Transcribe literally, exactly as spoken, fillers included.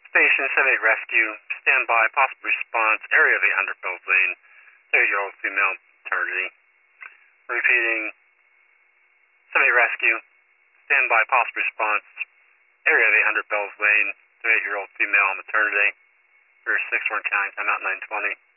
Station seven eight Rescue, stand by, possible response, area of eight hundred Bells Lane, thirty-year-old female, maternity. Repeating, seven eight Rescue, stand by, possible response, area of eight hundred Bells Lane, thirty-eight-year-old female, maternity. For six Warren County, timeout nine twenty.